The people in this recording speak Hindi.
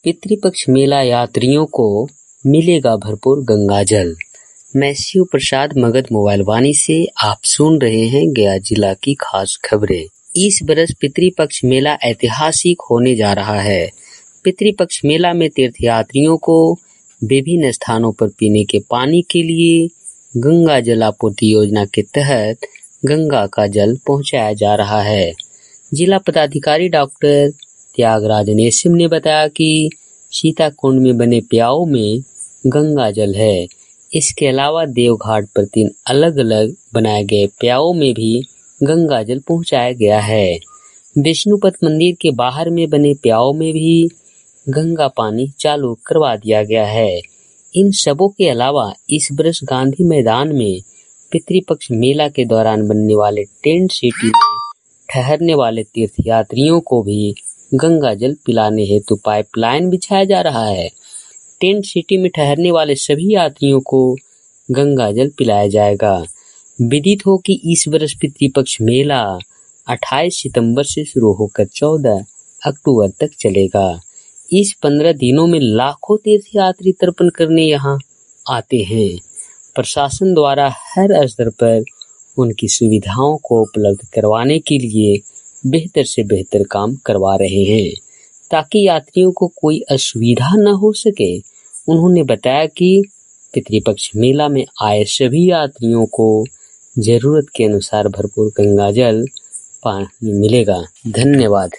पितृपक्ष मेला यात्रियों को मिलेगा भरपूर गंगा जल। मैं शिव प्रसाद मगध मोबाइल वाणी से आप सुन रहे हैं गया जिला की खास खबरें। इस बरस पितृपक्ष मेला ऐतिहासिक होने जा रहा है। पितृपक्ष मेला में तीर्थयात्रियों को विभिन्न स्थानों पर पीने के पानी के लिए गंगा जल आपूर्ति योजना के तहत गंगा का जल पहुंचाया जा रहा है। जिला पदाधिकारी डॉक्टर त्यागराज नेसिम ने बताया कि सीताकुंड में बने प्याऊ में गंगा जल है। इसके अलावा देवघाट पर 3 अलग अलग बनाए गए प्याऊ में भी गंगा जल पहुंचाया गया है। विष्णुपद मंदिर के बाहर में बने प्याऊ में भी गंगा पानी चालू करवा दिया गया है। इन सबों के अलावा इस वर्ष गांधी मैदान में पितृपक्ष मेला के दौरान बनने वाले टेंट सिटी में ठहरने वाले तीर्थयात्रियों को भी गंगा जल पिलाने हेतु पाइपलाइन बिछाया जा रहा है। टेंट सिटी में ठहरने वाले सभी यात्रियों को गंगा जल पिलाया जाएगा। विदित हो कि इस वर्ष पितृपक्ष मेला 28 सितंबर से शुरू होकर 14 अक्टूबर तक चलेगा। इस 15 दिनों में लाखों तीर्थयात्री तर्पण करने यहाँ आते हैं। प्रशासन द्वारा हर स्तर पर उनकी सुविधाओं को उपलब्ध करवाने के लिए बेहतर से बेहतर काम करवा रहे हैं ताकि यात्रियों को कोई असुविधा न हो सके। उन्होंने बताया कि पितृपक्ष मेला में आए सभी यात्रियों को जरूरत के अनुसार भरपूर गंगा जल पानी मिलेगा। धन्यवाद।